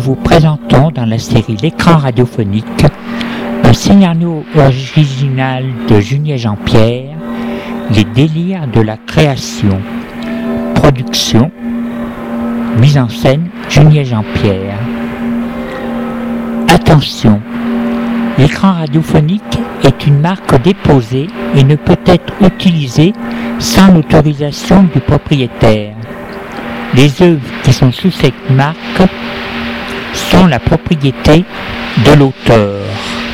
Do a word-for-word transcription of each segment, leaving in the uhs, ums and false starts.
vous présentons dans la série L'écran radiophonique un scénario original de Julie et Jean-Pierre, Les délires de la création. Production, mise en scène Julie et Jean-Pierre. Attention, l'écran radiophonique est une marque déposée et ne peut être utilisé sans l'autorisation du propriétaire. Les œuvres qui sont sous cette marque sont la propriété de l'auteur.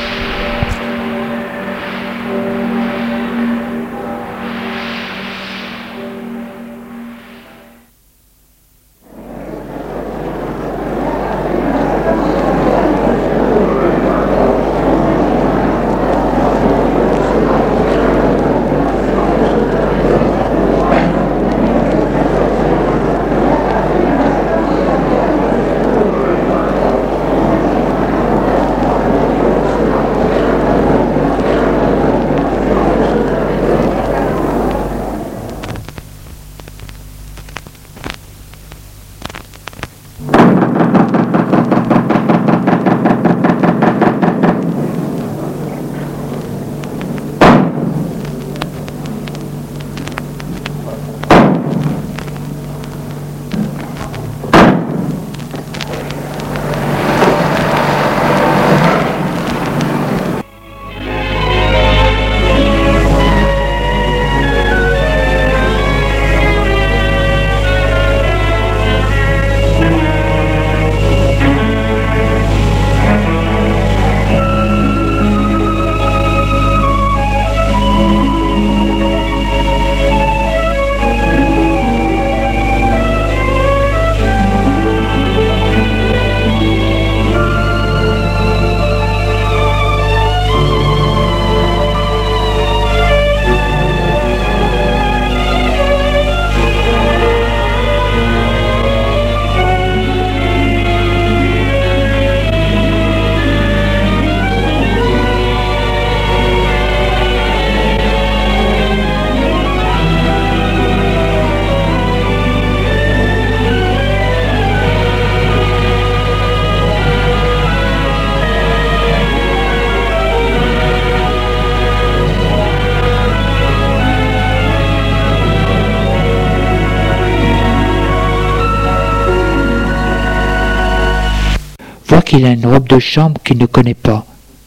Voit qu'il a une robe de chambre qu'il ne connaît pas.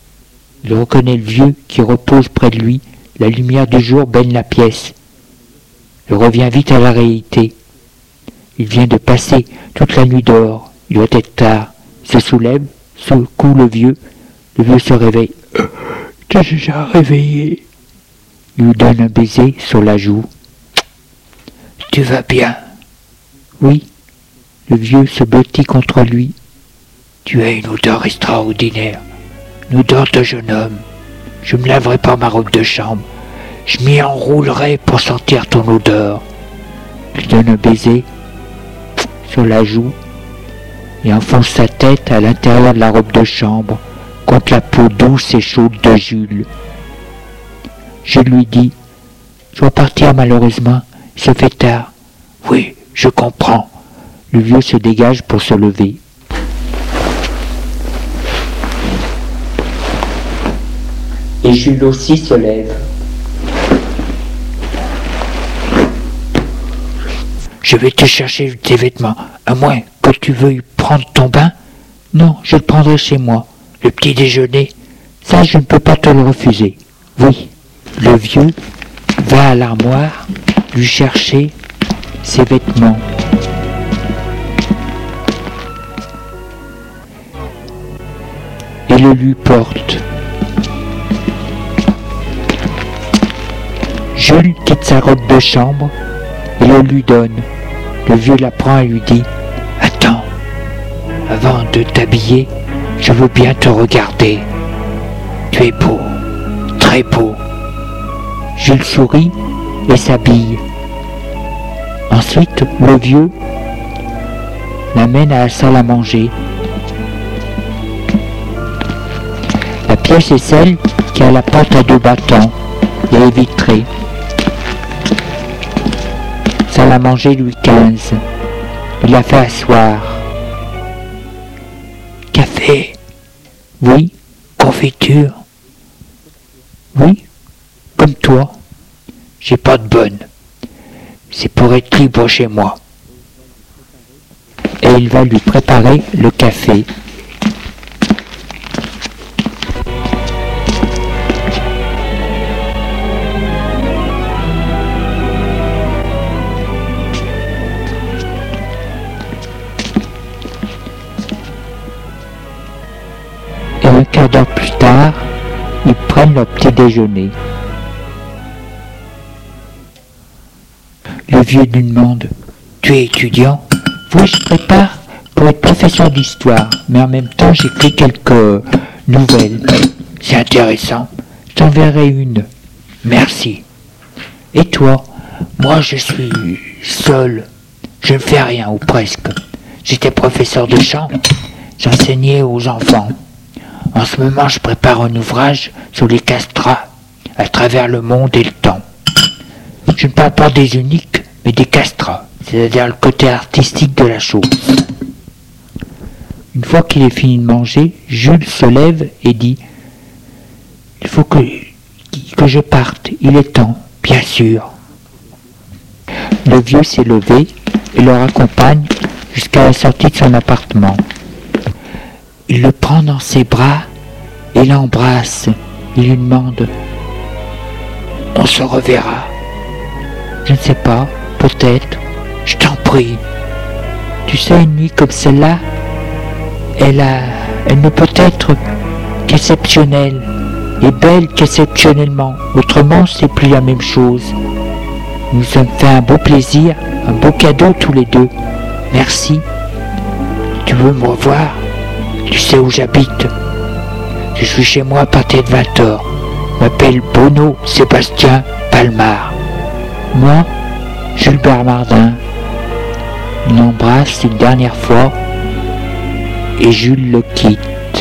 Il reconnaît le vieux qui repose près de lui. La lumière du jour baigne la pièce. Il revient vite à la réalité. Il vient de passer toute la nuit dehors. Il doit être tard. Il se soulève, secoue le vieux. Le vieux se réveille. Euh, « T'es déjà réveillé ?» Il lui donne un baiser sur la joue. « Tu vas bien ?» ?»« Oui. » Le vieux se blottit contre lui. « Tu as une odeur extraordinaire, une odeur de jeune homme. Je me laverai pas ma robe de chambre. Je m'y enroulerai pour sentir ton odeur. » Il donne un baiser sur la joue et enfonce sa tête à l'intérieur de la robe de chambre contre la peau douce et chaude de Jules. Je lui dis « Je dois partir malheureusement, il se fait tard. »« Oui, je comprends. » Le vieux se dégage pour se lever. Et Jules aussi se lève. « Je vais te chercher tes vêtements, à moins que tu veuilles prendre ton bain. »« Non, je le prendrai chez moi. Le petit déjeuner, ça je ne peux pas te le refuser. »« Oui. » Le vieux va à l'armoire lui chercher ses vêtements. Et le lui porte. Jules quitte sa robe de chambre et le lui donne. Le vieux la prend et lui dit « Attends, avant de t'habiller, je veux bien te regarder. Tu es beau, très beau. » Jules sourit et s'habille. Ensuite, le vieux l'amène à la salle à manger. La pièce est celle qui a la porte à deux battants et est vitrée. Salle à manger Louis quinze. Il la fait asseoir. Oui. Confiture? Oui. Comme toi. J'ai pas de bonne. C'est pour être libre chez moi. Et il va lui préparer le café. Et un quart d'heure plus tard, ils prennent leur petit déjeuner. Le vieux lui demande « Tu es étudiant ?»« Oui, je prépare pour être professeur d'histoire, mais en même temps j'écris quelques nouvelles. C'est intéressant. Je t'enverrai une. Merci. Et toi? Moi je suis seul. Je ne fais rien, ou presque. J'étais professeur de chant. J'enseignais aux enfants. En ce moment, je prépare un ouvrage sur les castrats à travers le monde et le temps. Je ne parle pas des uniques, mais des castrats, c'est-à-dire le côté artistique de la chose. Une fois qu'il est fini de manger, Jules se lève et dit « Il faut que, que je parte, il est temps, bien sûr. » Le vieux s'est levé et leur accompagne jusqu'à la sortie de son appartement. Il le prend dans ses bras et l'embrasse. Il lui demande « On se reverra ?» Je ne sais pas, peut-être. Je t'en prie. Tu sais, une nuit comme celle-là, elle a, elle ne peut être qu'exceptionnelle et belle qu'exceptionnellement. Autrement, c'est plus la même chose. Nous nous sommes fait un beau plaisir, un beau cadeau tous les deux. Merci. Tu veux me revoir? Tu sais où j'habite. Je suis chez moi à partir de vingt heures. Je m'appelle Bono Sébastien Palmar. Moi, Jules Bernardin. Il l'embrasse une dernière fois et Jules le quitte.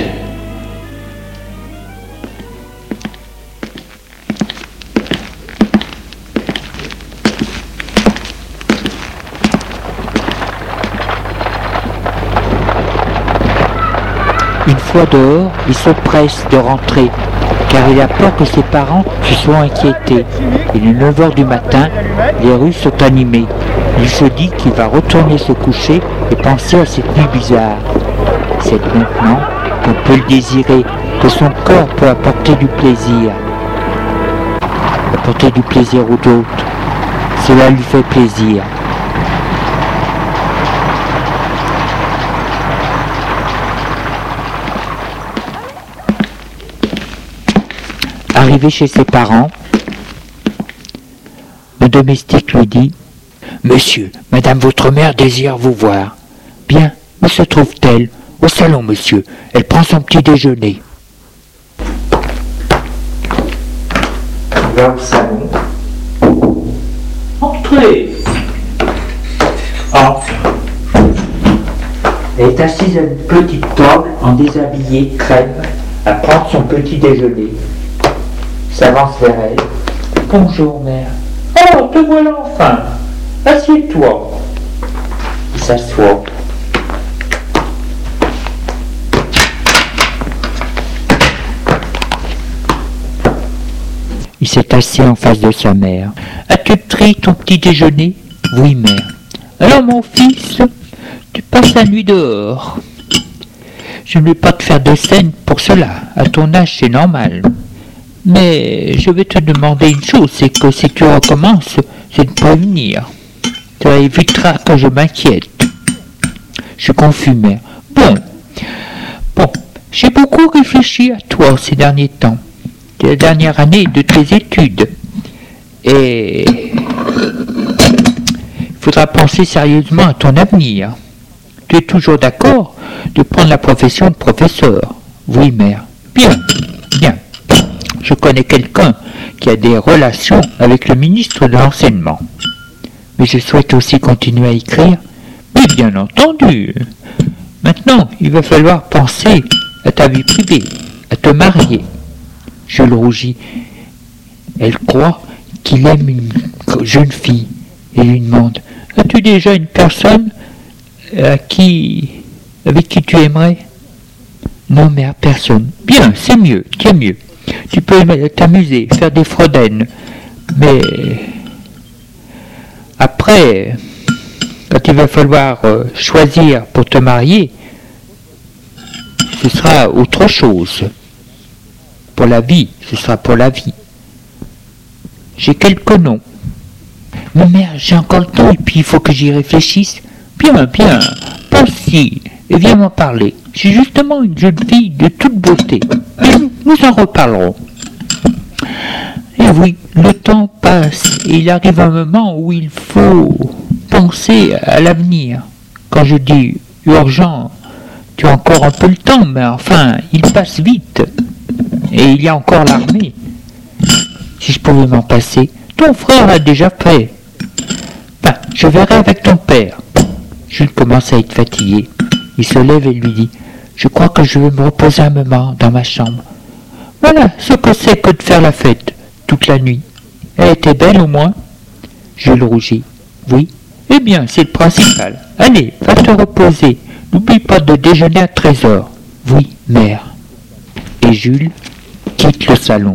Une fois dehors, il se presse de rentrer, car il a peur que ses parents se soient inquiétés. Il est neuf heures du matin, les rues sont animées. Il se dit qu'il va retourner se coucher et penser à cette nuit bizarre. C'est maintenant qu'on peut le désirer, que son corps peut apporter du plaisir. Apporter du plaisir aux autres, cela lui fait plaisir. Arrivé chez ses parents, le domestique lui dit « Monsieur, madame votre mère désire vous voir. »« Bien, où se trouve-t-elle ? » ?»« Au salon, monsieur. Elle prend son petit déjeuner. » Il va au salon. « Entrez !» Entre. Elle est assise à une petite table en déshabillé crème à prendre son petit déjeuner. S'avance vers elle. « Bonjour, mère. »« Oh, te voilà enfin. Assieds-toi. » Il s'assoit. Il s'est assis en face de sa mère. « As-tu pris ton petit déjeuner ?»« Oui, mère. »« Alors, mon fils, tu passes la nuit dehors. Je ne vais pas te faire de scène pour cela. À ton âge, c'est normal. Mais je vais te demander une chose, c'est que si tu recommences, c'est de ne pas venir. Ça évitera que je m'inquiète. » Je suis confus, mère. « Bon, bon, j'ai beaucoup réfléchi à toi ces derniers temps. C'est la dernière année de tes études. Et il faudra penser sérieusement à ton avenir. Tu es toujours d'accord de prendre la profession de professeur? » « Oui, mère. »« Bien, bien. Je connais quelqu'un qui a des relations avec le ministre de l'Enseignement. Mais je souhaite aussi continuer à écrire. »« Mais bien entendu. Maintenant, il va falloir penser à ta vie privée, à te marier. » Jules rougit. Elle croit qu'il aime une jeune fille et lui demande « As-tu déjà une personne à qui, avec qui tu aimerais ?»« Non, mais à personne. Bien, c'est mieux, c'est mieux. Tu peux t'amuser, faire des frodaines. Mais après, quand il va falloir euh, choisir pour te marier, ce sera autre chose. Pour la vie, ce sera pour la vie. J'ai quelques noms. Mais mère, j'ai encore le temps et puis il faut que j'y réfléchisse. Bien, bien, pense-y et viens m'en parler. J'ai justement une jeune fille de toute beauté. Mais nous en reparlerons. Et oui, le temps passe et il arrive un moment où il faut penser à l'avenir. Quand je dis urgent, tu as encore un peu le temps, mais enfin, il passe vite. Et il y a encore l'armée. Si je pouvais m'en passer, ton frère l'a déjà fait. Enfin, je verrai avec ton père. Jules commence à être fatigué. Il se lève et lui dit « Je crois que je vais me reposer un moment dans ma chambre. Voilà ce que c'est que de faire la fête toute la nuit. Elle était belle au moins ?» Jules rougit. « Oui. Eh bien, c'est le principal. Allez, va te reposer. N'oublie pas de déjeuner à treize heures. »« Oui, mère. » Et Jules quitte le salon.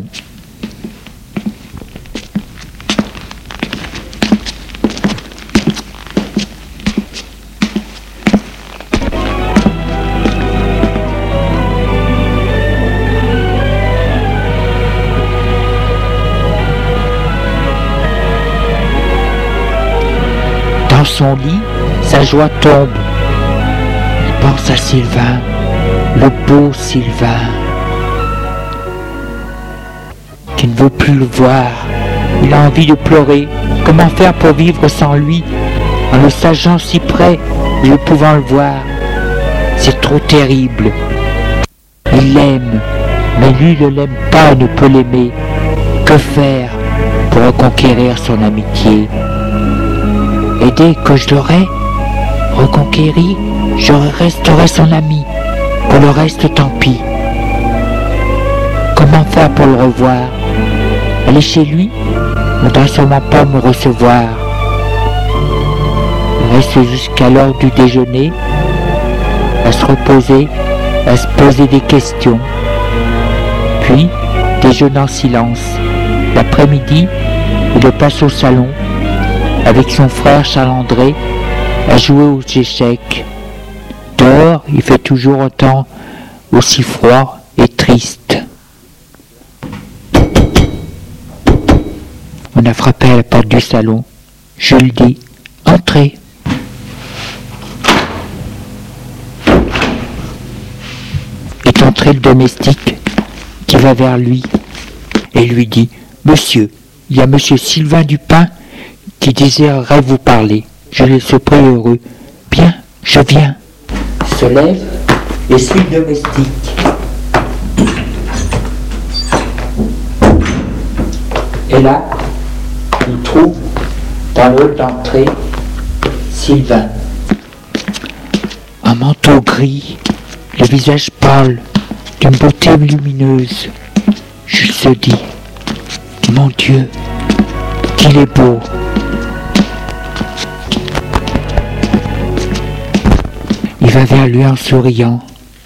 Dans son lit, sa joie tombe. Il pense à Sylvain, le beau Sylvain, qui ne veut plus le voir. Il a envie de pleurer. Comment faire pour vivre sans lui, en le sachant si près, et ne pouvant le voir? C'est trop terrible. Il l'aime, mais lui ne l'aime pas et ne peut l'aimer. Que faire pour reconquérir son amitié? Et dès que je l'aurai reconquéri, je resterai son ami. Pour le reste, tant pis. Comment faire pour le revoir? Aller chez lui? Il ne doit sûrement pas me recevoir. Il reste jusqu'à l'heure du déjeuner, à se reposer, à se poser des questions. Puis, déjeune en silence. L'après-midi, il le passe au salon, avec son frère Charles-André, à jouer aux échecs. Dehors, il fait toujours autant aussi froid et triste. On a frappé à la porte du salon. Je lui dis « Entrez !» Est entré le domestique qui va vers lui et lui dit « Monsieur, il y a monsieur Sylvain Dupin qui désirerait vous parler. Je le supplie heureux. Bien, je viens. » Il se lève et suit le domestique. Et là, il trouve dans le hall d'entrée Sylvain. Un manteau gris, le visage pâle, d'une beauté lumineuse. Jules se dit, mon Dieu, qu'il est beau. Il va vers lui en souriant.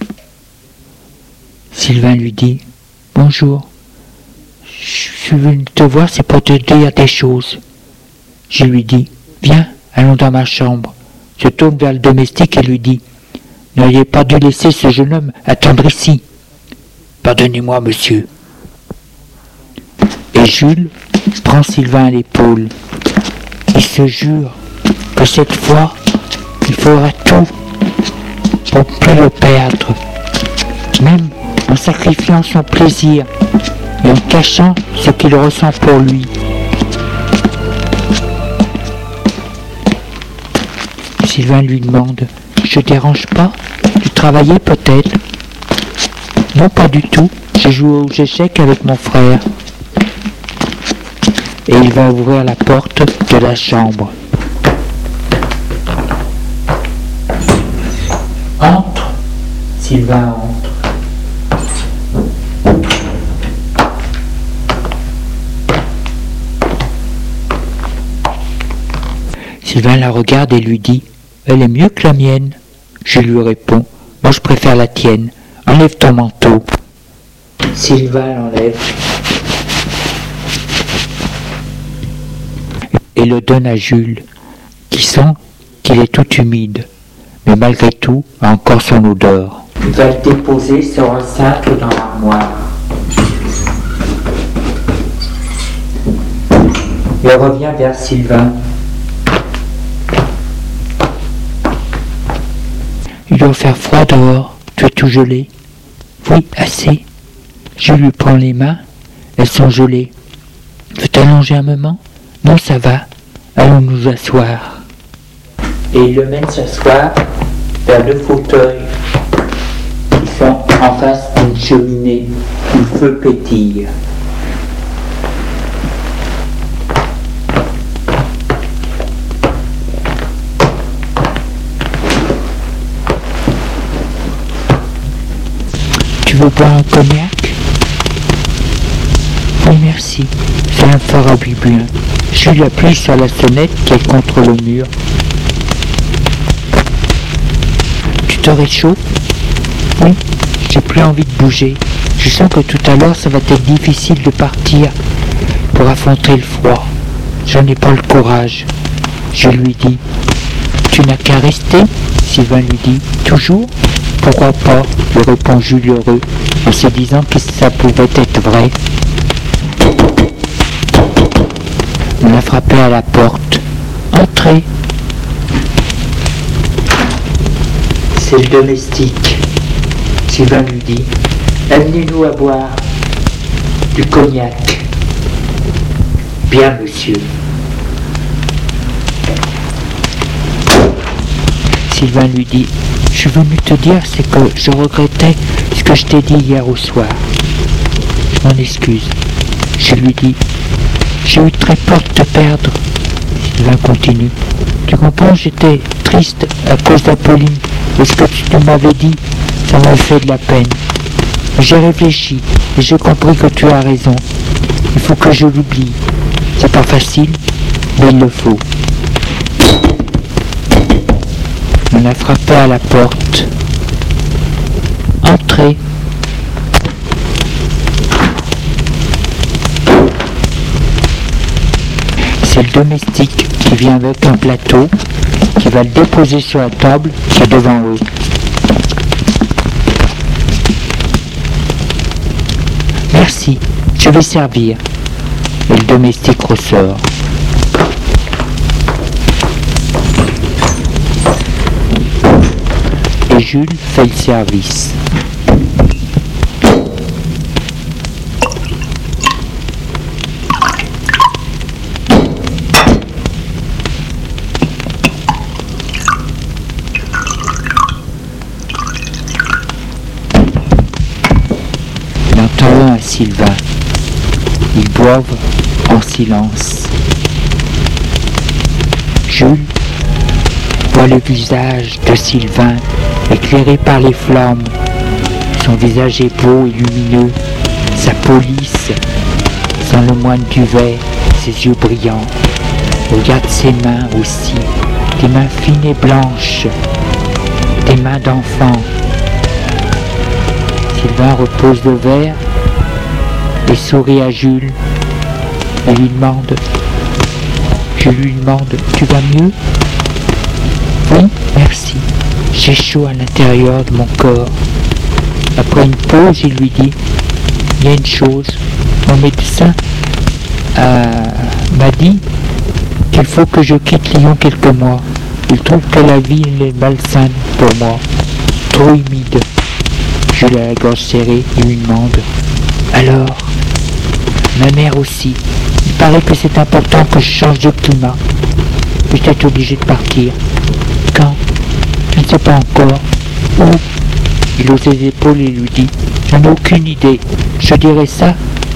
Sylvain lui dit, bonjour, je suis venu te voir, c'est pour te dire des choses. Je lui dis, viens, allons dans ma chambre. Se tourne vers le domestique et lui dit, n'auriez pas dû laisser ce jeune homme attendre ici. Pardonnez-moi, monsieur. Et Jules prend Sylvain à l'épaule. Il se jure que cette fois, il fera tout pour ne plus le perdre, même en sacrifiant son plaisir et en cachant ce qu'il ressent pour lui. Sylvain lui demande, je dérange pas? Tu travaillais peut-être? Non, pas du tout. J'ai joué aux échecs avec mon frère. Et il va ouvrir la porte de la chambre. Entre. Sylvain entre. Sylvain la regarde et lui dit, elle est mieux que la mienne. Je lui réponds, moi je préfère la tienne. Enlève ton manteau. Sylvain l'enlève et le donne à Jules, qui sent qu'il est tout humide, mais malgré tout a encore son odeur. Il va le déposer sur un cintre dans l'armoire. Il revient vers Sylvain. Il doit faire froid dehors, tu es tout gelé. Oui, assez. Je lui prends les mains, elles sont gelées. Veux-tu allonger un moment? Non, ça va. Allons nous asseoir. Et il le mène s'asseoir vers deux fauteuils qui sont en face d'une cheminée où le feu pétille. Tu veux boire un cognac? Oui, merci. Ça me fera du bien. Jules appuie sur la sonnette qui est contre le mur. Tu te réchauffes? Oui, j'ai plus envie de bouger. Je sens que tout à l'heure ça va être difficile de partir pour affronter le froid. J'en ai pas le courage. Je lui dis. Tu n'as qu'à rester? Sylvain lui dit. Toujours? Pourquoi pas? Lui répond Jules heureux, en se disant que ça pouvait être vrai. On a frappé à la porte. Entrez. C'est le domestique. Sylvain lui dit. Amenez-nous à boire du cognac. Bien, monsieur. Sylvain lui dit. Je suis venu te dire, c'est que je regrettais ce que je t'ai dit hier au soir. Je m'en excuse. Je lui dis. J'ai eu très peur de te perdre. Sylvain continue. Tu comprends, j'étais triste à cause d'Apolline. Et ce que tu m'avais dit, ça m'a fait de la peine. J'ai réfléchi et j'ai compris que tu as raison. Il faut que je l'oublie. C'est pas facile, mais il le faut. On a frappé à la porte. Entrez. C'est le domestique qui vient avec un plateau, qui va le déposer sur la table qui est devant eux. Merci, je vais servir. Et le domestique ressort. Et Jules fait le service. Il entend un à Sylvain. Ils boivent en silence. Jules voit le visage de Sylvain éclairé par les flammes. Son visage est beau et lumineux, sa police, sans le moindre duvet, ses yeux brillants. Regarde ses mains aussi, des mains fines et blanches, des mains d'enfant. Sylvain repose le verre et sourit à Jules et lui demande, je lui demande, tu vas mieux? Oui, merci. J'ai chaud à l'intérieur de mon corps. Après une pause, il lui dit, il y a une chose, mon médecin euh, m'a dit qu'il faut que je quitte Lyon quelques mois. Il trouve que la ville est malsaine pour moi, trop humide. Je l'ai la gorge serrée et lui demande, alors, ma mère aussi, il paraît que c'est important que je change de climat. Je vais être obligé de partir. Quand? Je ne sais pas encore. Où? Il hausse les épaules et lui dit, j'en ai aucune idée. Je dirais ça,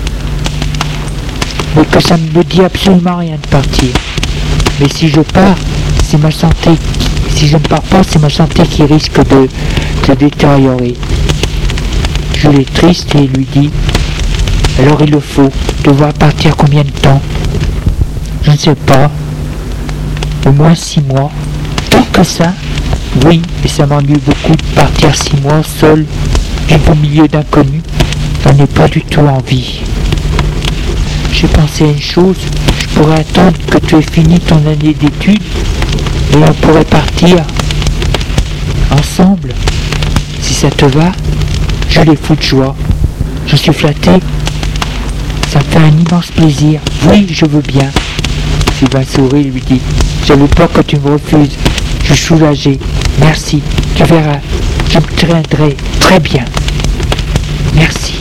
mais que ça ne me dit absolument rien de partir. Mais si je pars, c'est ma santé. Si je ne pars pas, c'est ma santé qui risque de se détériorer. Jules est triste et lui dit, alors il le faut. Devoir partir combien de temps? Je ne sais pas. Au moins six mois. Tant que ça? Oui, et ça m'ennuie beaucoup de partir six mois seul, vivre au milieu d'inconnus, j'en ai pas du tout envie. J'ai pensé à une chose, je pourrais attendre que tu aies fini ton année d'études et on pourrait partir ensemble. Si ça te va, je les fous de joie. Je suis flatté. Ça me fait un immense plaisir. Oui, je veux bien. Sylvain sourit et lui dit, j'avais peur que tu me refuses. Je suis soulagé. Merci. Tu verras. Je me tiendrai très bien. Merci.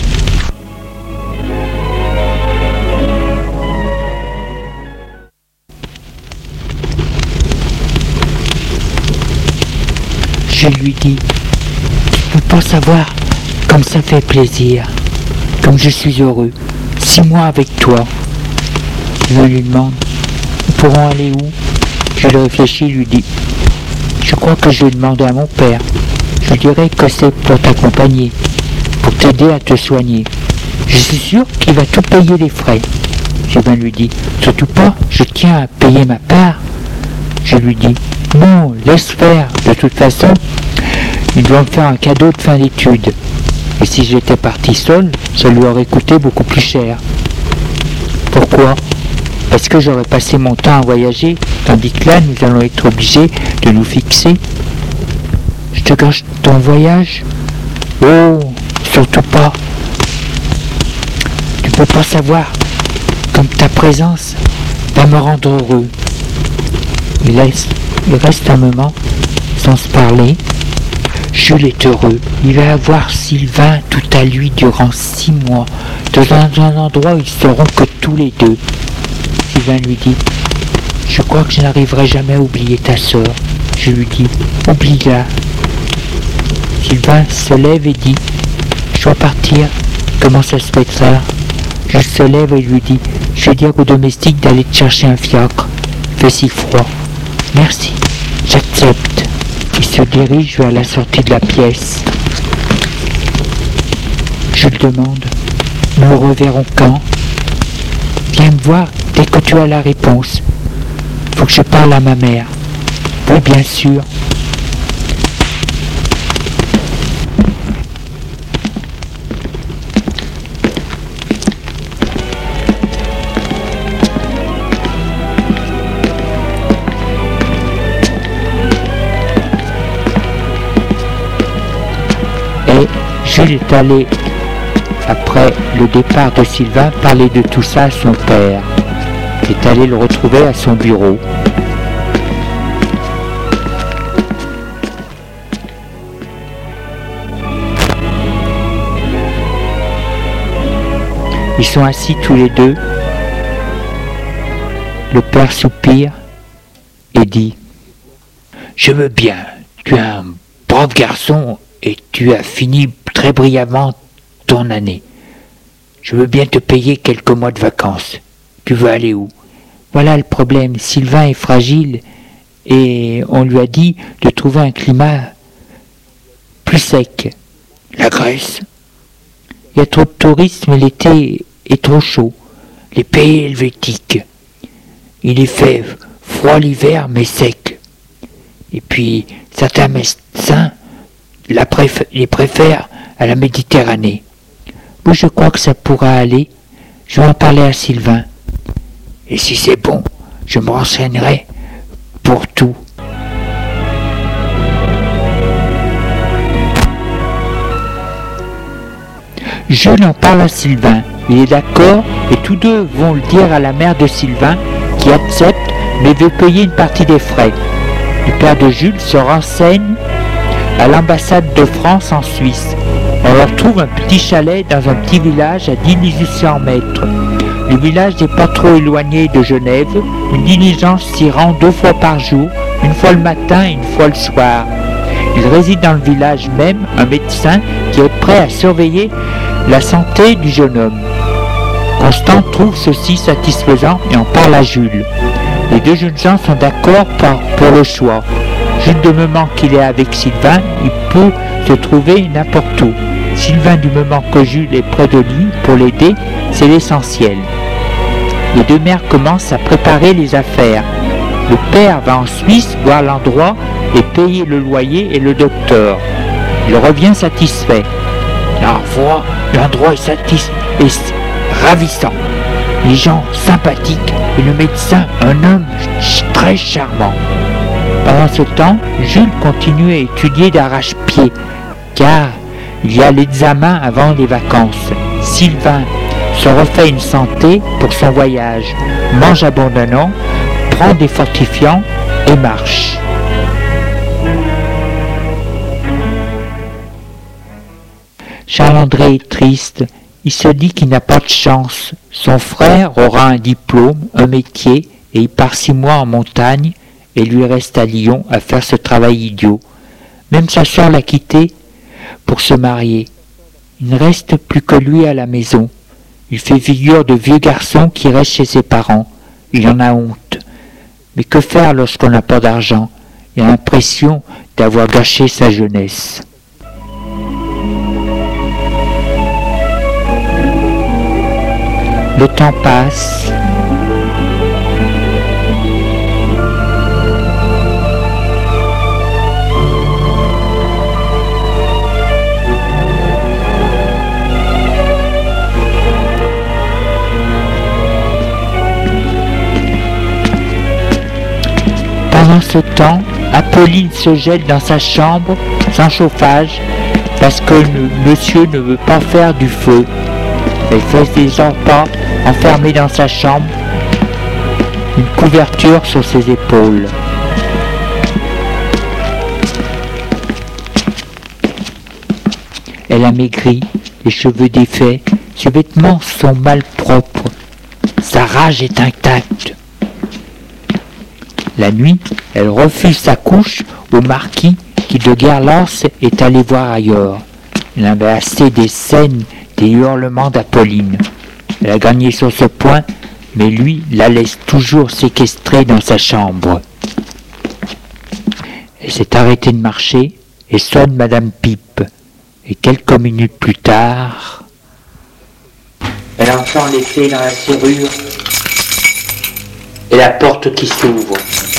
Je lui dis, tu ne peux pas savoir comme ça fait plaisir, comme je suis heureux. Six mois avec toi. Je lui demande, nous pourrons aller où? Je le réfléchis et lui dis, je crois que je vais demander à mon père. Je dirais que c'est pour t'accompagner, pour t'aider à te soigner. Je suis sûr qu'il va tout payer les frais. Sylvain lui dit, surtout pas, je tiens à payer ma part. Je lui dis, non, laisse faire, de toute façon, il doit me faire un cadeau de fin d'études. Et si j'étais parti seul, ça lui aurait coûté beaucoup plus cher. Pourquoi? Parce que j'aurais passé mon temps à voyager, tandis que là, nous allons être obligés de nous fixer. Je te gâche ton voyage? Oh, surtout pas. Tu peux pas savoir comme ta présence va me rendre heureux. Il reste, il reste un moment sans se parler. Jules est heureux. Il va avoir Sylvain tout à lui durant six mois, dans un endroit où ils seront que tous les deux. Sylvain lui dit, je crois que je n'arriverai jamais à oublier ta sœur. Je lui dis, oublie-la. Sylvain se lève et dit, je dois partir. Comment ça se fait ça? Jules se lève et lui dit, je vais dire au domestique d'aller te chercher un fiacre. Il fait si froid. Merci, j'accepte. Il se dirige vers la sortie de la pièce. Je le demande, nous nous reverrons quand? Viens me voir dès que tu as la réponse. Faut que je parle à ma mère. Oui, bien sûr. Et Jules est allé, après le départ de Sylvain, parler de tout ça à son père. Il est allé le retrouver à son bureau. Ils sont assis tous les deux. Le père soupire et dit, je veux bien, tu es un brave garçon et tu as fini très brillamment ton année. Je veux bien te payer quelques mois de vacances. Tu veux aller où? Voilà le problème. Sylvain est fragile et on lui a dit de trouver un climat plus sec. La Grèce? Il y a trop de tourisme et l'été est trop chaud. Les pays helvétiques. Il est fait froid l'hiver mais sec. Et puis certains médecins la préf- les préfèrent à la Méditerranée. Oui, je crois que ça pourra aller. Je vais en parler à Sylvain. Et si c'est bon, je me renseignerai pour tout. Jules en parle à Sylvain. Il est d'accord et tous deux vont le dire à la mère de Sylvain qui accepte mais veut payer une partie des frais. Le père de Jules se renseigne à l'ambassade de France en Suisse. On leur trouve un petit chalet dans un petit village à mille huit cents mètres. Le village n'est pas trop éloigné de Genève. Une diligence s'y rend deux fois par jour, une fois le matin et une fois le soir. Il réside dans le village même un médecin qui est prêt à surveiller la santé du jeune homme. Constant trouve ceci satisfaisant et en parle à Jules. Les deux jeunes gens sont d'accord pour le choix. Jules, du moment qu'il est avec Sylvain, il peut se trouver n'importe où. Sylvain, du moment que Jules est près de lui pour l'aider, c'est l'essentiel. Les deux mères commencent à préparer les affaires. Le père va en Suisse voir l'endroit et payer le loyer et le docteur. Il revient satisfait. L'endroit, l'endroit est, satis, est ravissant. Les gens sympathiques et le médecin, un homme très charmant. Pendant ce temps, Jules continue à étudier d'arrache-pied, car il y a l'examen avant les vacances. Sylvain se refait une santé pour son voyage, mange abondamment, prend des fortifiants et marche. Charles-André est triste. Il se dit qu'il n'a pas de chance. Son frère aura un diplôme, un métier, et il part six mois en montagne, et lui reste à Lyon à faire ce travail idiot. Même sa sœur l'a quitté pour se marier. Il ne reste plus que lui à la maison. Il fait figure de vieux garçon qui reste chez ses parents. Il en a honte. Mais que faire lorsqu'on n'a pas d'argent? Il a l'impression d'avoir gâché sa jeunesse. Le temps passe. Pendant ce temps, Apolline se jette dans sa chambre sans chauffage parce que le monsieur ne veut pas faire du feu. Elle fait ses enfants enfermés dans sa chambre, une couverture sur ses épaules. Elle a maigri, les cheveux défaits, ses vêtements sont malpropres, sa rage est intacte. La nuit, elle refuse sa couche au marquis qui de guerre lance est allé voir ailleurs. Il avait assez des scènes, des hurlements d'Apolline. Elle a gagné sur ce point, mais lui la laisse toujours séquestrée dans sa chambre. Elle s'est arrêtée de marcher et sonne Madame Pipe. Et quelques minutes plus tard, elle entend les clés dans la serrure et la porte qui s'ouvre.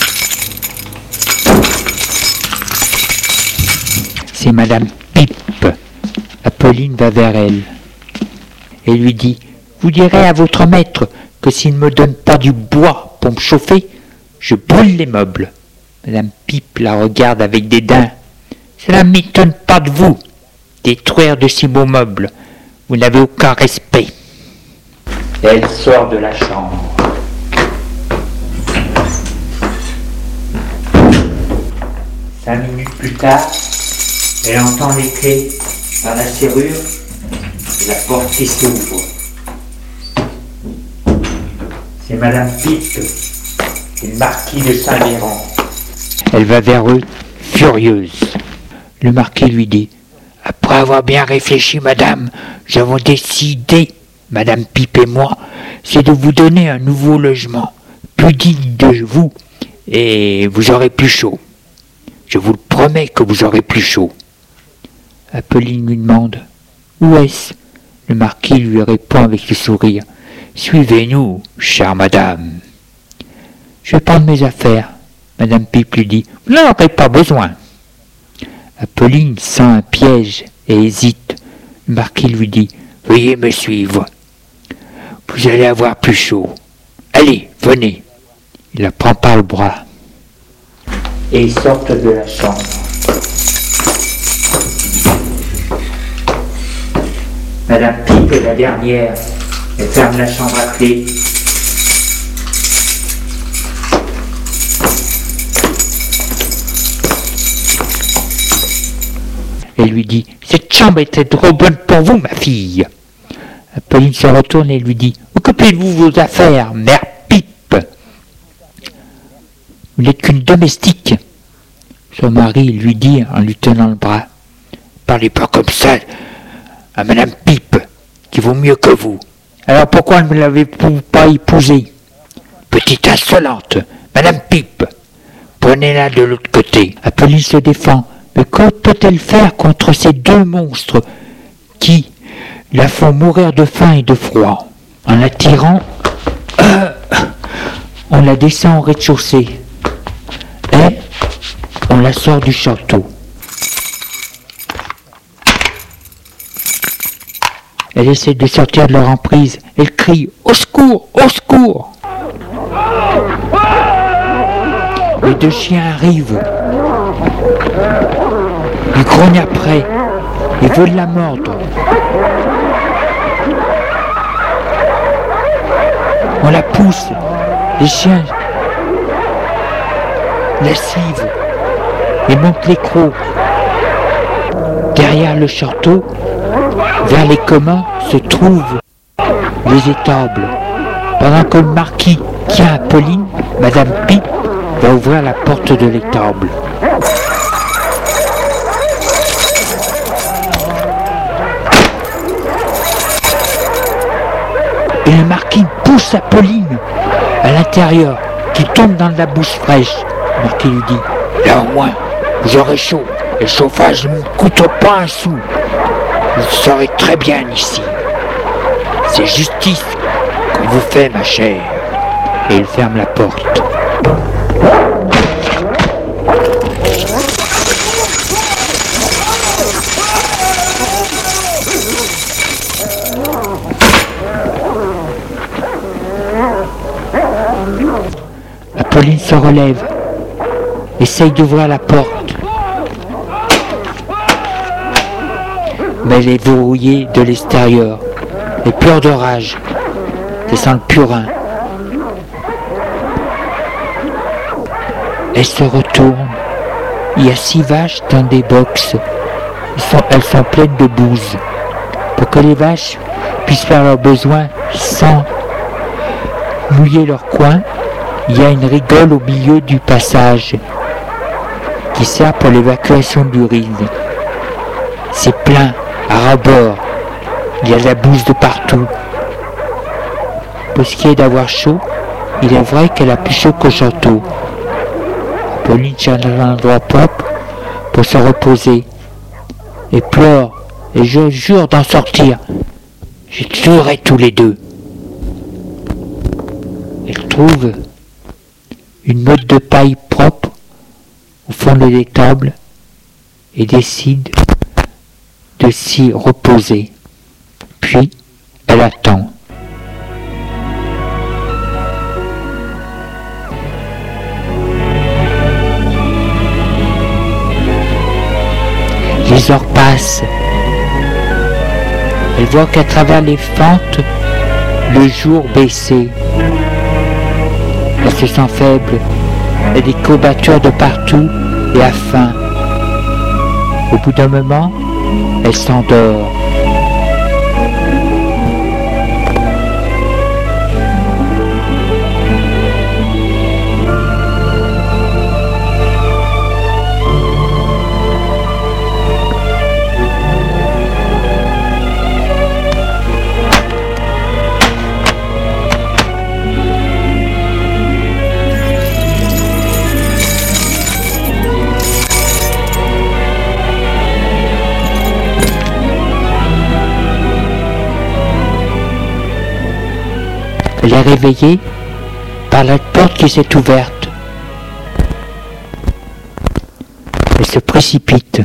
C'est Madame Pipe. Apolline va vers elle et lui dit « Vous direz à votre maître que s'il ne me donne pas du bois pour me chauffer, je brûle les meubles. » Madame Pipe la regarde avec dédain. « Cela ne m'étonne pas de vous, détruire de si beaux meubles. Vous n'avez aucun respect. » Et elle sort de la chambre. Cinq minutes plus tard, elle entend les clés dans la serrure et la porte qui s'ouvre. C'est Madame Pipe et le marquis de Saint-Véran. Elle va vers eux, furieuse. Le marquis lui dit « Après avoir bien réfléchi, madame, nous avons décidé, Madame Pipe et moi, c'est de vous donner un nouveau logement, plus digne de vous, et vous aurez plus chaud. Je vous le promets que vous aurez plus chaud. » Apolline lui demande « Où est-ce » Le marquis lui répond avec le sourire « Suivez-nous, chère madame. » « Je vais prendre mes affaires. » Madame Pipe lui dit « Vous n'en aurez pas besoin. » Apolline sent un piège et hésite. Le marquis lui dit « Veuillez me suivre. Vous allez avoir plus chaud. Allez, venez. » Il la prend par le bras et ils sortent de la chambre. Madame Pipe est la dernière. Elle ferme la chambre à clé. Elle lui dit « Cette chambre était trop bonne pour vous, ma fille. » Apolline se retourne et lui dit « Occupez-vous vos affaires, mère Pipe. Vous n'êtes qu'une domestique. » Son mari lui dit en lui tenant le bras « Parlez pas comme ça à Madame Pipe, qui vaut mieux que vous. Alors pourquoi ne l'avez-vous pas épousée? Petite insolente, Madame Pipe, prenez-la de l'autre côté. » Apolline se défend. Mais que peut-elle faire contre ces deux monstres qui la font mourir de faim et de froid? En la tirant, euh, on la descend au rez-de-chaussée et on la sort du château. Elle essaie de sortir de leur emprise. Elle crie « Au secours! Au secours !» Les deux chiens arrivent. Ils grognent après. Ils veulent la mordre. On la pousse. Les chiens la suivent et montent les crocs. Derrière le château, vers les communs, se trouvent les étables. Pendant que le marquis tient à Pauline, Madame Pipe va ouvrir la porte de l'étable. Et le marquis pousse à Pauline à l'intérieur, qui tombe dans de la bouse fraîche. Le marquis lui dit « Là au moins, vous aurez chaud, et le chauffage ne me coûte pas un sou. Vous serez très bien ici. C'est justice qu'on vous fait, ma chère. » Et il ferme la porte. Pauline se relève, essaye d'ouvrir la porte, mais elle est verrouillée de l'extérieur. Elle pleure de rage, elle sent le purin. Elle se retourne, il y a six vaches dans des boxes, elles sont, elles sont pleines de bouse. Pour que les vaches puissent faire leurs besoins sans mouiller leur coin, il y a une rigole au milieu du passage qui sert pour l'évacuation de l'urine. C'est plein, à ras-bord. Il y a de la bouse de partout. Pour ce qui est d'avoir chaud, il est vrai qu'elle a plus chaud qu'au château. Pauline cherche un endroit propre pour se reposer. Et pleure, et je jure d'en sortir. Je tuerai tous les deux. Elle trouve une meute de paille propre au fond de l'étable et décide de s'y reposer. Puis, elle attend. Les heures passent. Elle voit qu'à travers les fentes, le jour baissait. Elle se sent faible, elle a des courbatures de partout et a faim. Au bout d'un moment, elle s'endort. Elle est réveillée par la porte qui s'est ouverte. Elle se précipite.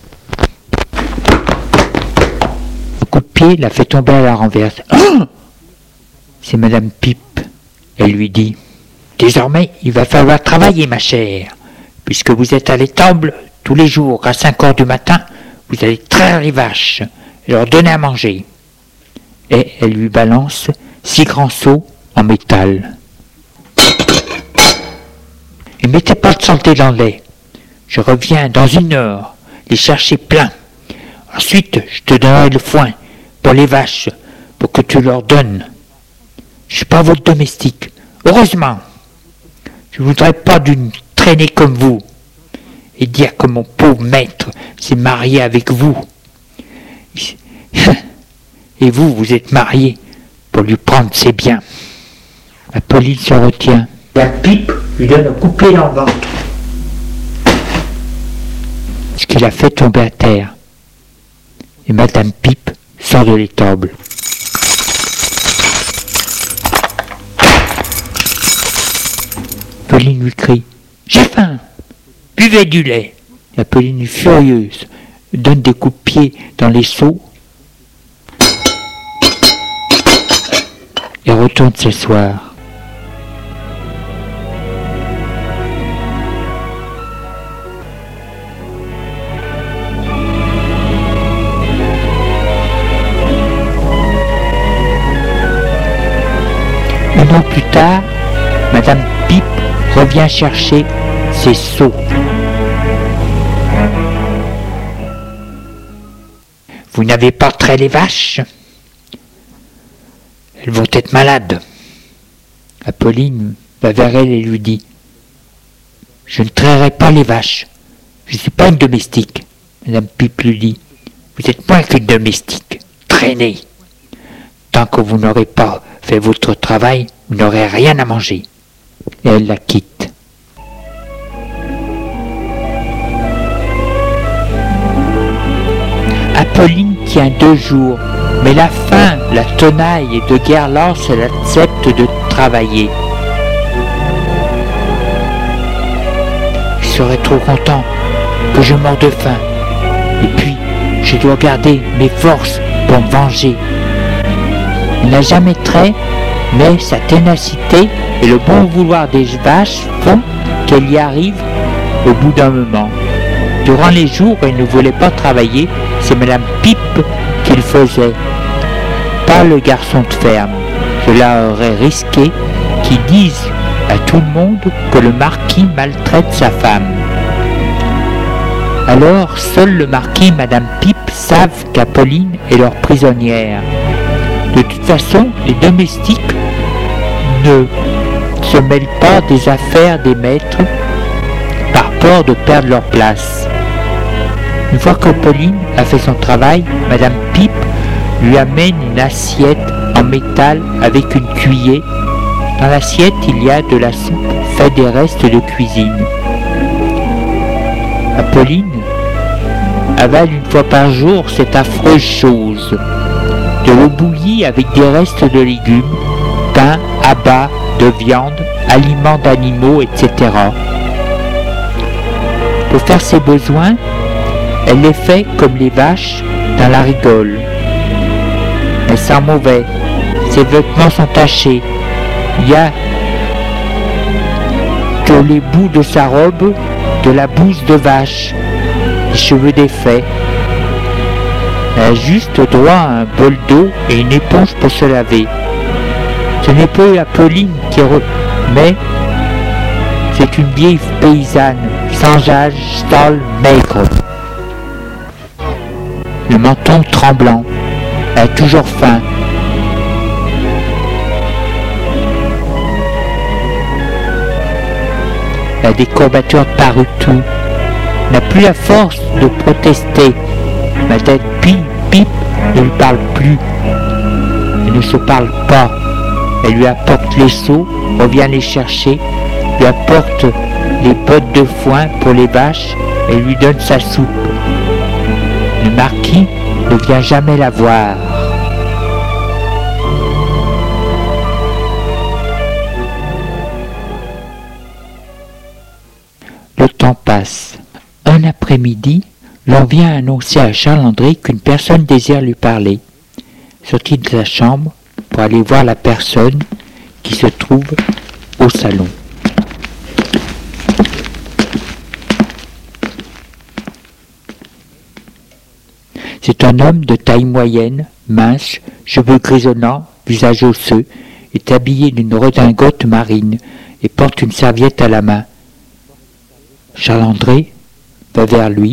Un coup de pied la fait tomber à la renverse. Oh ! C'est Madame Pipe. Elle lui dit « Désormais, il va falloir travailler, ma chère. Puisque vous êtes à l'étable, tous les jours, à cinq heures du matin, vous allez traire les vaches et leur donner à manger. » Et elle lui balance six grands seaux en métal. Et mettez pas de saleté dans le lait. Je reviens dans une heure les chercher plein. Ensuite, je te donnerai le foin pour les vaches, pour que tu leur donnes. Je suis pas votre domestique. Heureusement. Je voudrais pas d'une traînée comme vous. Et dire que mon pauvre maître s'est marié avec vous. Et vous, vous êtes marié pour lui prendre ses biens. La Pauline se retient. La Pipe lui donne un coup de pied dans le ventre. Ce qui l'a fait tomber à terre. Et Madame Pipe sort de l'étable. Pauline lui crie « J'ai faim, buvez du lait !» La Pauline est furieuse, donne des coups de pied dans les seaux et retourne s'asseoir. Une heure plus tard, Madame Pipe revient chercher ses seaux. Vous n'avez pas trait les vaches? Elles vont être malades. Apolline va vers elle et lui dit: Je ne trairai pas les vaches. Je ne suis pas une domestique. Madame Pipe lui dit: Vous êtes moins qu'une domestique. Traînez. Tant que vous n'aurez pas fait votre travail, vous n'aurez rien à manger. Et elle la quitte. Apolline tient deux jours, mais la faim, la tenaille et de guerre lance, elle accepte de travailler. Je serais trop content que je meure de faim. Et puis, je dois garder mes forces pour me venger. Il n'a jamais trait, mais sa ténacité et le bon vouloir des vaches font qu'elle y arrive au bout d'un moment. Durant les jours où elle ne voulait pas travailler, c'est Madame Pipe qui le faisait, pas le garçon de ferme. Cela aurait risqué qu'ils disent à tout le monde que le marquis maltraite sa femme. Alors, seul le marquis et Madame Pipe savent qu'Apolline est leur prisonnière. De toute façon, les domestiques ne se mêlent pas des affaires des maîtres par peur de perdre leur place. Une fois qu'Apolline a fait son travail, Madame Pipe lui amène une assiette en métal avec une cuiller. Dans l'assiette, il y a de la soupe faite des restes de cuisine. Apolline avale une fois par jour cette affreuse chose. De l'eau bouillie avec des restes de légumes, pain, abats, de viande, aliments d'animaux, et cetera. Pour faire ses besoins, elle les fait comme les vaches dans la rigole. Elle sent mauvais, ses vêtements sont tachés, il y a que les bouts de sa robe, de la bouse de vache, les cheveux défaits. Elle a juste droit à un bol d'eau et une éponge pour se laver. Ce n'est pas Apolline qui re... mais c'est une vieille paysanne, sans âge, sale, maigre. Le menton tremblant, elle a toujours faim. Elle a des courbatures partout, n'a plus la force de protester. Madame Pipe ne lui parle plus. Elle ne se parle pas. Elle lui apporte les seaux, revient les chercher, lui apporte les bottes de foin pour les vaches et lui donne sa soupe. Le marquis ne vient jamais la voir. Le temps passe. Un après-midi, l'on vient annoncer à Charles-André qu'une personne désire lui parler. Sortit de sa chambre pour aller voir la personne qui se trouve au salon. C'est un homme de taille moyenne, mince, cheveux grisonnants, visage osseux, est habillé d'une redingote marine et porte une serviette à la main. Charles-André va vers lui.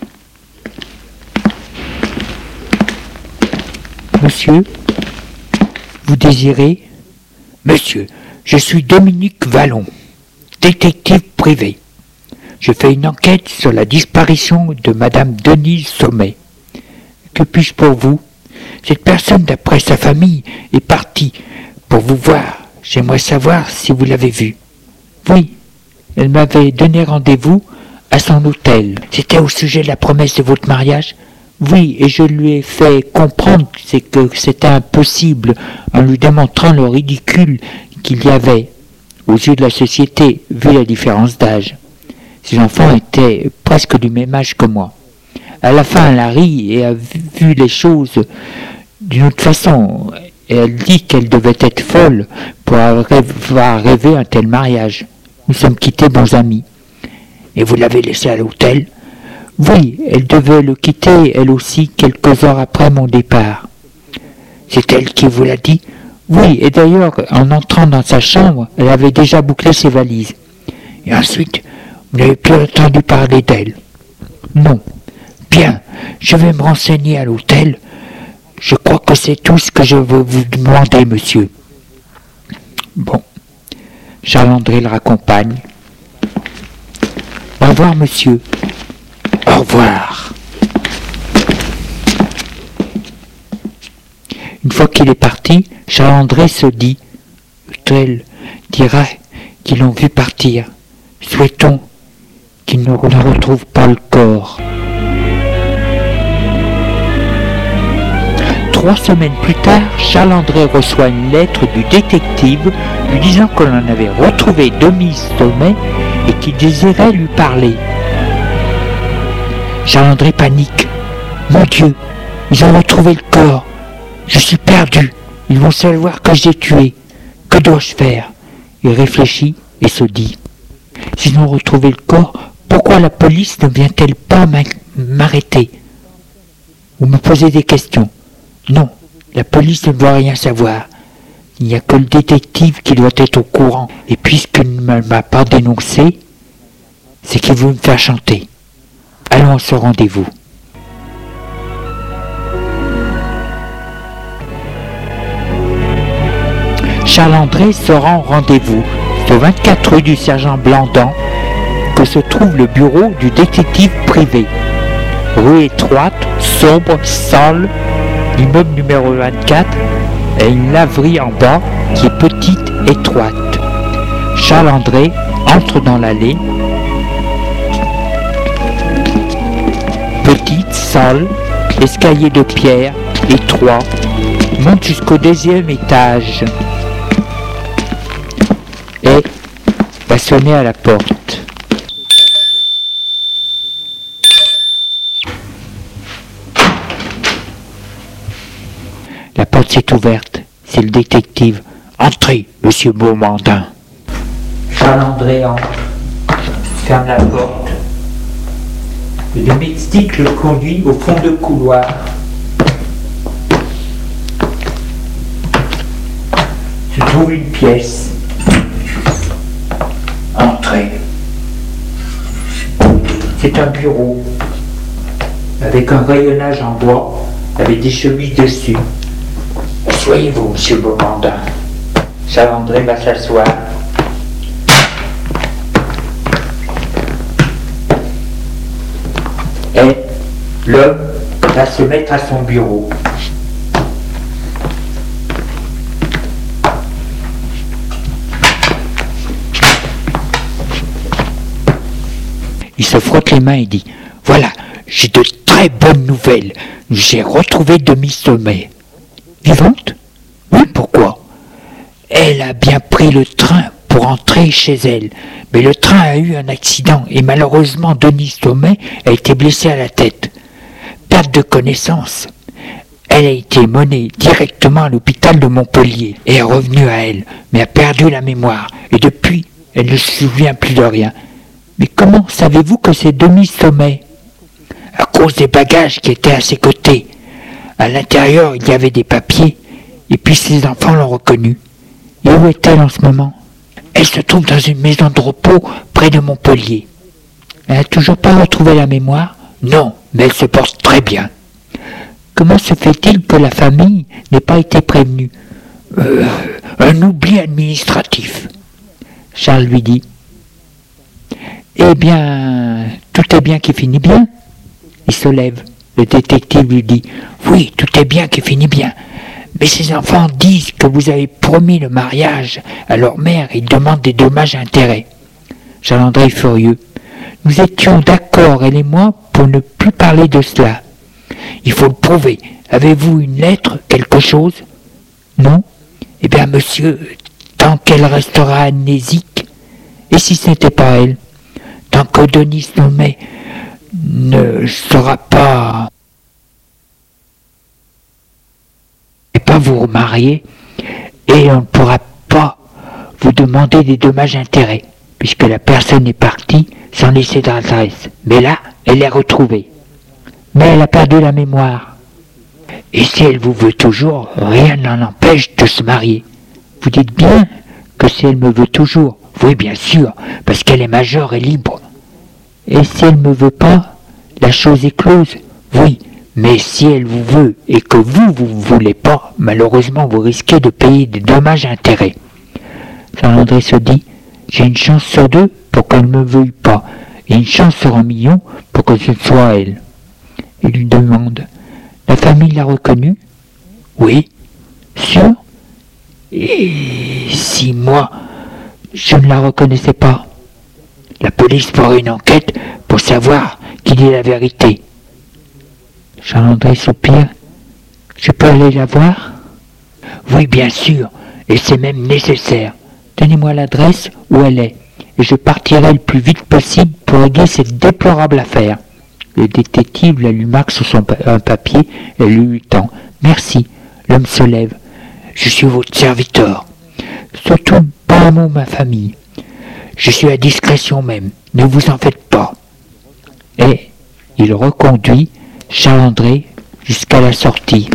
Monsieur, vous désirez? Monsieur, je suis Dominique Vallon, détective privé. Je fais une enquête sur la disparition de Madame Denise Sommet. Que puis-je pour vous? Cette personne, d'après sa famille, est partie pour vous voir. J'aimerais savoir si vous l'avez vue. Oui, elle m'avait donné rendez-vous à son hôtel. C'était au sujet de la promesse de votre mariage? Oui, et je lui ai fait comprendre c'est que c'était impossible en lui démontrant le ridicule qu'il y avait aux yeux de la société, vu la différence d'âge. Ces enfants étaient presque du même âge que moi. À la fin, elle a ri et a vu les choses d'une autre façon. et elle dit qu'elle devait être folle pour avoir rêvé un tel mariage. Nous sommes quittés bons amis. Et vous l'avez laissée à l'hôtel? Oui, elle devait le quitter, elle aussi, quelques heures après mon départ. C'est elle qui vous l'a dit? Oui, et d'ailleurs, en entrant dans sa chambre, elle avait déjà bouclé ses valises. Et ensuite, vous n'avez plus entendu parler d'elle? Non. Bien, je vais me renseigner à l'hôtel. Je crois que c'est tout ce que je veux vous demander, monsieur. Bon. Charles-André le raccompagne. Au revoir, monsieur. Au revoir. Une fois qu'il est parti, Charles-André se dit, Hutrel dira qu'ils l'ont vu partir. Souhaitons qu'il ne retrouve pas le corps. Trois semaines plus tard, Charles-André reçoit une lettre du détective lui disant que l'on avait retrouvé Denis Sommet et qu'il désirait lui parler. Charles-André panique. Mon Dieu, ils ont retrouvé le corps. Je suis perdu. Ils vont savoir que j'ai tué. Que dois-je faire? Il réfléchit et se dit, s'ils ont retrouvé le corps, pourquoi la police ne vient-elle pas m'arrêter ou me poser des questions? Non, la police ne doit rien savoir. Il n'y a que le détective qui doit être au courant. Et puisqu'il ne m'a pas dénoncé, c'est qu'il veut me faire chanter. Allons à ce rendez-vous. Charles-André se rend au rendez-vous, au vingt-quatre rue du Sergent Blandan, que se trouve le bureau du détective privé. Rue étroite, sombre, sale, l'immeuble numéro vingt-quatre a une laverie en bas qui est petite, étroite. Charles-André entre dans l'allée, petite, sale, escalier de pierre, étroit, monte jusqu'au deuxième étage et va sonner à la porte. La porte s'est ouverte, c'est le détective. Entrez, monsieur Beaumandin. Charles-André entre, ferme la porte. Le domestique le conduit au fond de couloir. Se trouve une pièce. Entrez. C'est un bureau avec un rayonnage en bois, avec des chemises dessus. Soyez-vous, monsieur Beaumandin. Charles-André va s'asseoir. Et l'homme va se mettre à son bureau. Il se frotte les mains et dit, voilà, j'ai de très bonnes nouvelles. J'ai retrouvé Denis Sommet. Vivante? Oui, pourquoi? Elle a bien pris le train pour entrer chez elle, mais le train a eu un accident et malheureusement Denis Sommet a été blessé à la tête. Perte de connaissance. Elle a été menée directement à l'hôpital de Montpellier et est revenue à elle, mais a perdu la mémoire et depuis, elle ne se souvient plus de rien. Mais comment savez-vous que c'est Denis Sommet? À cause des bagages qui étaient à ses côtés. À l'intérieur, il y avait des papiers, et puis ses enfants l'ont reconnue. Et où est-elle en ce moment? Elle se trouve dans une maison de repos près de Montpellier. Elle n'a toujours pas retrouvé la mémoire? Non, mais elle se porte très bien. Comment se fait-il que la famille n'ait pas été prévenue? euh, Un oubli administratif. Charles lui dit, eh bien, tout est bien qui finit bien. Il se lève. Le détective lui dit, oui, tout est bien qui finit bien. Mais ces enfants disent que vous avez promis le mariage à leur mère et ils demandent des dommages et intérêts. Charles-André est furieux. Nous étions d'accord, elle et moi, pour ne plus parler de cela. Il faut le prouver. Avez-vous une lettre, quelque chose? Non? Eh bien, monsieur, tant qu'elle restera amnésique, et si ce n'était pas elle, tant que Denis Sommet ne sera pas, pas vous remarier et on ne pourra pas vous demander des dommages-intérêts, puisque la personne est partie sans laisser d'adresse. Mais là, elle est retrouvée. Mais elle a perdu la mémoire. Et si elle vous veut toujours, rien n'en empêche de se marier. Vous dites bien que si elle me veut toujours, oui bien sûr, parce qu'elle est majeure et libre. Et si elle ne me veut pas, la chose est close, oui. Mais si elle vous veut et que vous, vous ne voulez pas, malheureusement vous risquez de payer des dommages et intérêts. Charles-André se dit, j'ai une chance sur deux pour qu'elle ne me veuille pas, et une chance sur un million pour que ce soit elle. Il lui demande, la famille l'a reconnue? Oui. Sûr? Et si moi, je ne la reconnaissais pas? La police fera une enquête pour savoir qui dit la vérité. Charles-André soupire. Je peux aller la voir? Oui, bien sûr, et c'est même nécessaire. Donnez-moi l'adresse où elle est, et je partirai le plus vite possible pour régler cette déplorable affaire. Le détective la lui marque sur son pa- un papier et lui tend. Merci. L'homme se lève. Je suis votre serviteur. Surtout pas un mot ma famille. Je suis à discrétion même. Ne vous en faites pas. Et il reconduit Charles-André jusqu'à la sortie.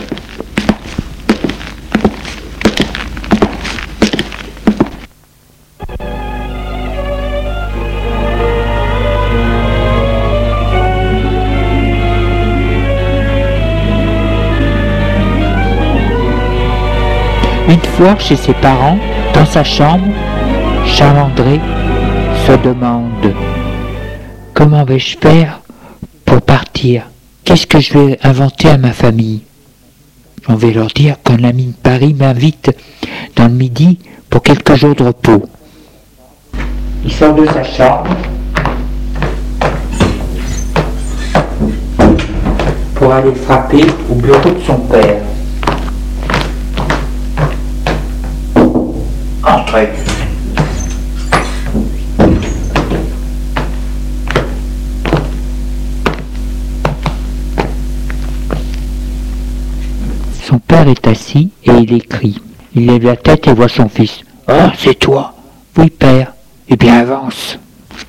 Une fois chez ses parents, dans sa chambre, Charles-André se demande « Comment vais-je faire pour partir? Qu'est-ce que je vais inventer à ma famille? On va leur dire qu'un ami de Paris m'invite dans le midi pour quelques jours de repos. » Il sort de sa chambre pour aller frapper au bureau de son père. Entrez. Son père est assis et il écrit. Il lève la tête et voit son fils. « Oh, c'est toi ?»« Oui, père. »« Eh bien, avance. »«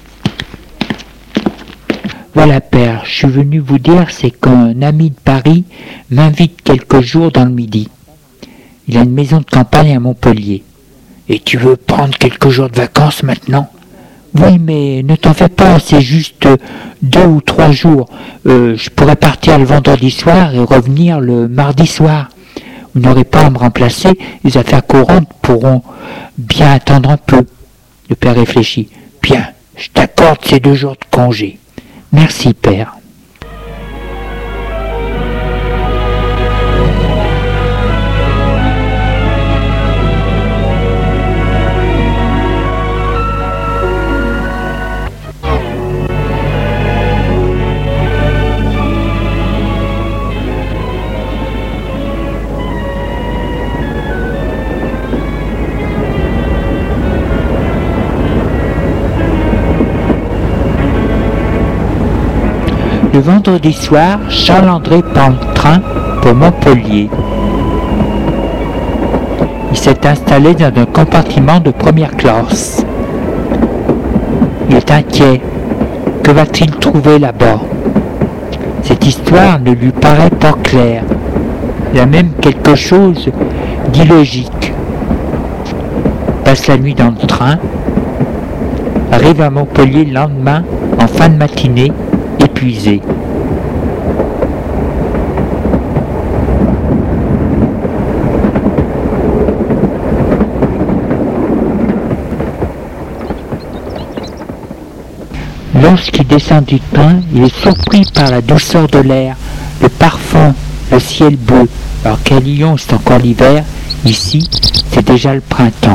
Voilà, père, je suis venu vous dire, c'est qu'un ami de Paris m'invite quelques jours dans le midi. Il a une maison de campagne à Montpellier. Et tu veux prendre quelques jours de vacances maintenant? Oui, mais ne t'en fais pas, c'est juste deux ou trois jours. Euh, je pourrais partir le vendredi soir et revenir le mardi soir. Vous n'aurez pas à me remplacer, les affaires courantes pourront bien attendre un peu. Le père réfléchit. Bien, je t'accorde ces deux jours de congé. Merci, père. Le vendredi soir, Charles-André prend le train pour Montpellier. Il s'est installé dans un compartiment de première classe. Il est inquiet. Que va-t-il trouver là-bas? Cette histoire ne lui paraît pas claire. Il y a même quelque chose d'illogique. Il passe la nuit dans le train, arrive à Montpellier le lendemain, en fin de matinée, épuisé. Lorsqu'il descend du train, il est surpris par la douceur de l'air, le parfum, le ciel bleu. Alors qu'à Lyon, c'est encore l'hiver, ici, c'est déjà le printemps.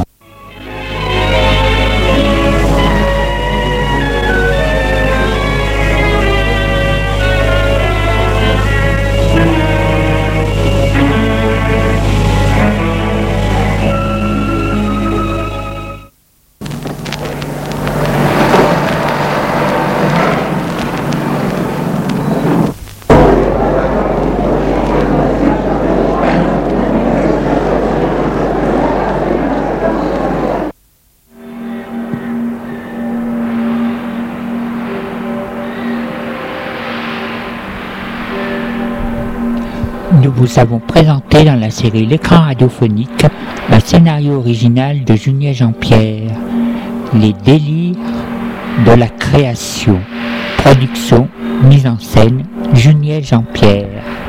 nous vous avons présenté dans la série L'écran radiophonique un scénario original de Julien Jean-Pierre, Les délires de la création. Production, mise en scène, Julien Jean-Pierre.